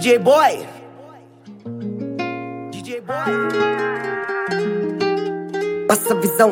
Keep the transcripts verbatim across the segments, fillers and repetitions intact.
D J Boy, D J Boy, passa a visão,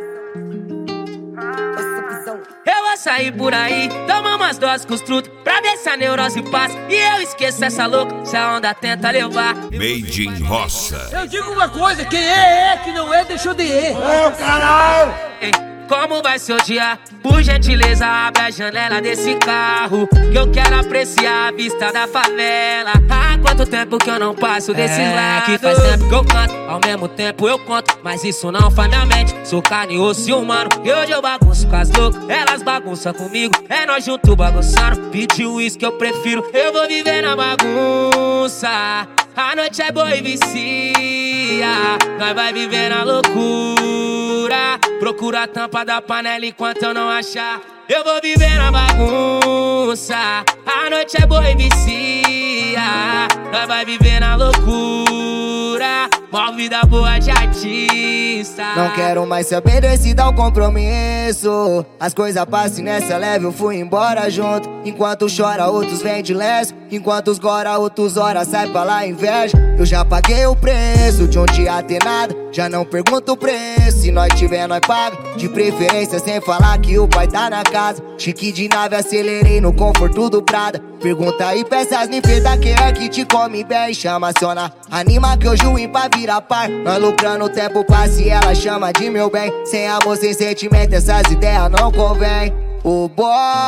passa a visão. Eu vou sair por aí, tomar umas doses com os trutos, pra ver se a neurose passa e eu esqueço essa louca, se a onda tenta levar. Made in Roça. Eu digo uma coisa, quem é, é, que não é, deixou de ir. Ô, caralho! Ei, como vai ser o dia? Por gentileza, abre a janela desse carro, que eu quero apreciar a vista da favela. Há quanto tempo que eu não passo desse É, lado? que Faz tempo que eu canto, ao mesmo tempo eu conto, mas isso não faz minha mente. Sou carne, osso e humano, e hoje eu bagunço com as loucas, elas bagunçam comigo, é nós juntos bagunçando. Pediu isso que eu prefiro, eu vou viver na bagunça. A noite é boa e vicia, nós vai viver na loucura. Procura a tampa da panela enquanto eu não achar. Eu vou viver na bagunça. A noite é boa e vicia, nós vai viver na loucura. Mó vida boa de artista. Não quero mais saber desse tal compromisso. As coisas passam nessa leve, eu fui embora junto. Enquanto chora, outros vêm de leso. Enquanto os gora, outros horas sai pra lá inveja. Eu já paguei o preço de um dia ter nada. Já não pergunto o preço, se nós tiver, nós paga. De preferência sem falar que o pai tá na casa. Chique de nave, acelerei no conforto do Prada. Pergunta aí, peças me feta, quem é que te come bem? Chama Sona, anima que hoje o ímpar vira par. Nós lucrando, o tempo passa e ela chama de meu bem. Sem amor, sem sentimento, essas ideias não convém. O boy,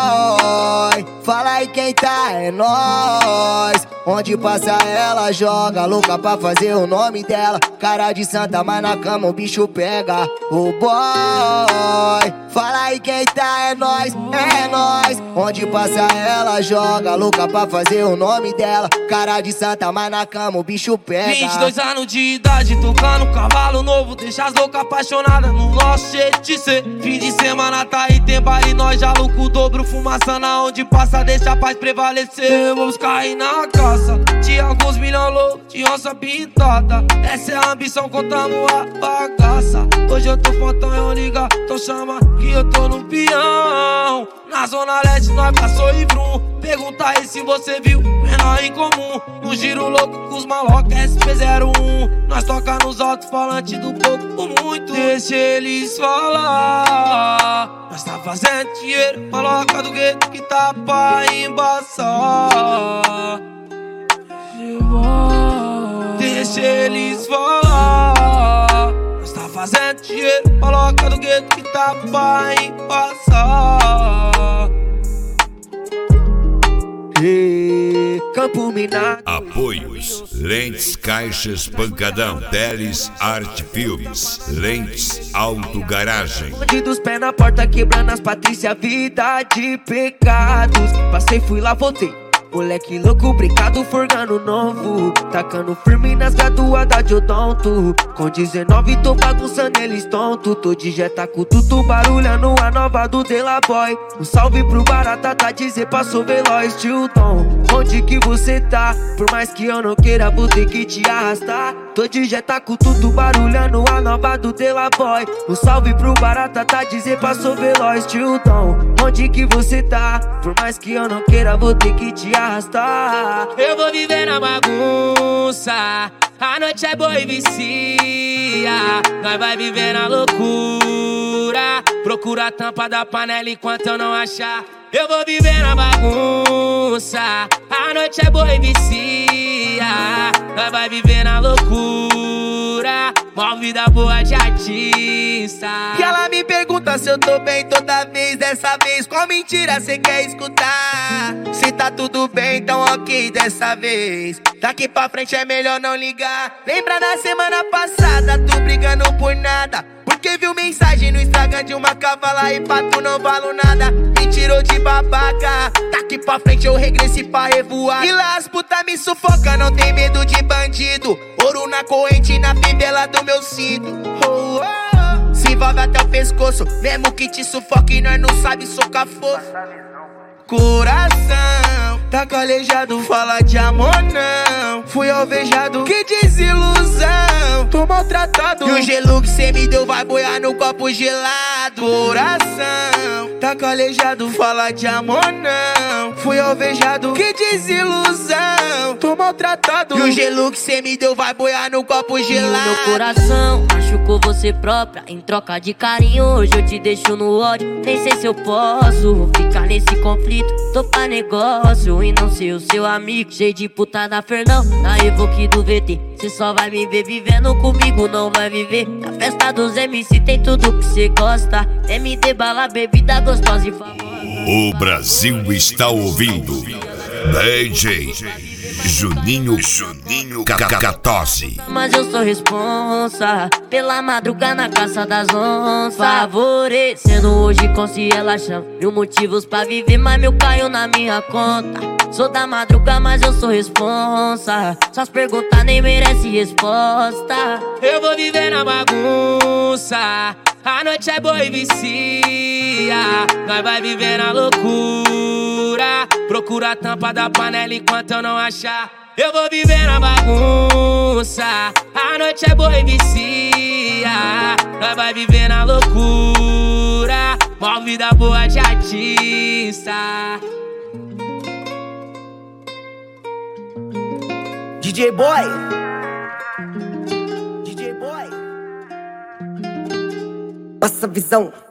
fala aí quem tá, é nós. Onde passa ela joga, louca pra fazer o nome dela. Cara de santa, mas na cama o bicho pega. O boy, fala aí quem tá, é nós, é nós. Onde passa ela joga, louca pra fazer o nome dela. Cara de santa, mas na cama o bicho pega. vinte e dois anos de idade, tocando cavalo novo. Deixa as loucas apaixonadas no nosso jeito de ser. Fim de semana tá aí, tem baile, nós já louco o dobro. Fumaça na onde passa, deixa a paz prevalecer. Vamos cair na caça de alguns milhões loucos, de onça pintada. Essa é a ambição, contamos a bagaça. Hoje eu tô fontão, eu liga, então chama que eu tô no peão. Na zona leste nós passou e vrum. Pergunta aí se você viu, menor em comum. No giro louco com os maloca S P zero um. Nós toca nos alto-falantes do pouco por muito. Deixa eles falar. Nós tá fazendo dinheiro, maloca do gueto que tá pra embaçar. Deixa eles falar. Nós tá fazendo dinheiro, maloca do gueto que tá pra embaçar. E Campo Minado. Apoios: Lentes, Caixas, Pancadão, Teles, Arte Filmes, Lentes, Auto Garagem. Onde dos pés na porta, quebrando as Patrícia, vida de pecados. Passei, fui lá, voltei. Moleque louco, brincado, forgando novo. Tacando firme nas graduadas de odonto. Com dezenove tô bagunçando eles tonto. Tô de jeta com tudo barulhando a nova do De La Boy. Um salve pro Barata, tá dizer passou veloz, tio Tom. Onde que você tá? Por mais que eu não queira, vou ter que te arrastar. Tô de jeta com tudo barulhando a nova do De La Boy. Um salve pro Barata, tá dizer passou veloz, tio Tom. Onde que você tá? Por mais que eu não queira, vou ter que te arrastar. Eu vou viver na bagunça. A noite é boa e vicia, nós vai viver na loucura. Procura a tampa da panela enquanto eu não achar. Eu vou viver na bagunça. A noite é boa e vicia, nós vai viver na loucura. Mó vida boa de artista. E ela me pergunta se eu tô bem toda vez. Dessa vez, qual mentira cê quer escutar? Se tá tudo bem, então ok dessa vez. Daqui pra frente é melhor não ligar. Lembra da semana passada, tu brigando por nada. Porque viu mensagem no Instagram de uma cavala e pra tu não valo nada. Me tirou de babaca. Daqui pra frente eu regresso pra revoar. E lá as puta me sufoca, não tem medo de bandido. Ouro na corrente, na fivela do meu cinto. Oh, oh. Se envolve até o pescoço, mesmo que te sufoque, nós não sabe socar força. Coração tá calejado, fala de amor não. Fui alvejado, que desilusão. tô maltratado. E o gelo que cê me deu vai boiar no copo gelado. Coração tá calejado, fala de amor não. Fui alvejado, que desilusão, tô maltratado. E o gelo que cê me deu vai boiar no copo gelado. E o meu coração machucou você própria. Em troca de carinho hoje eu te deixo no ódio. Nem sei se eu posso ficar nesse conflito. Tô pra negócio e não ser o seu amigo. Cheio de putada Fernão, na Evoque do V T. Cê só vai me ver vivendo comigo, não vai viver. Na festa dos M C tem tudo que cê gosta. M D, bala, bebida gostosa e famosa. O Brasil está ouvindo D J Juninho Juninho Cacatose. Mas eu sou responsa pela madruga na caça das onças. Favorecendo hoje com se relaxando. Mil motivos pra viver, mas meu caiu na minha conta. Sou da madruga, mas eu sou responsa. Suas perguntas nem merecem resposta. Eu vou viver na bagunça. A noite é boa e vicia. Nós vai viver na loucura. Procura a tampa da panela enquanto eu não achar. Eu vou viver na bagunça. A noite é boa e vicia. Nós vai viver na loucura. Mó vida boa de artista. D J Boy, D J Boy, passa visão.